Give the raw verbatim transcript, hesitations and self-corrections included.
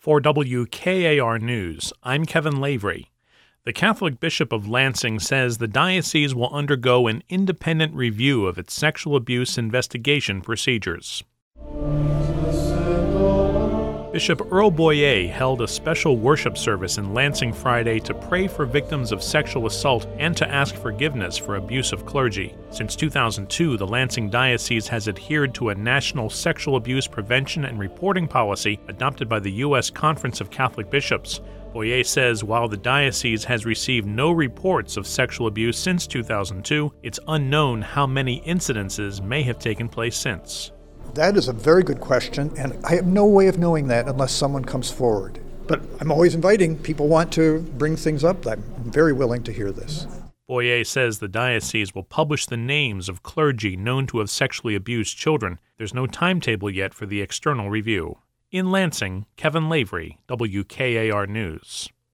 For W K A R News, I'm Kevin Lavery. The Catholic Bishop of Lansing says the diocese will undergo an independent review of its sexual abuse investigation procedures. Bishop Earl Boyer held a special worship service in Lansing Friday to pray for victims of sexual assault and to ask forgiveness for abuse of clergy. Since two thousand two, the Lansing Diocese has adhered to a national sexual abuse prevention and reporting policy adopted by the U S Conference of Catholic Bishops. Boyer says while the diocese has received no reports of sexual abuse since two thousand two, it's unknown how many incidences may have taken place since. That is a very good question, and I have no way of knowing that unless someone comes forward. But I'm always inviting. People want to bring things up. I'm very willing to hear this. Boyer says the diocese will publish the names of clergy known to have sexually abused children. There's no timetable yet for the external review. In Lansing, Kevin Lavery, W K A R News.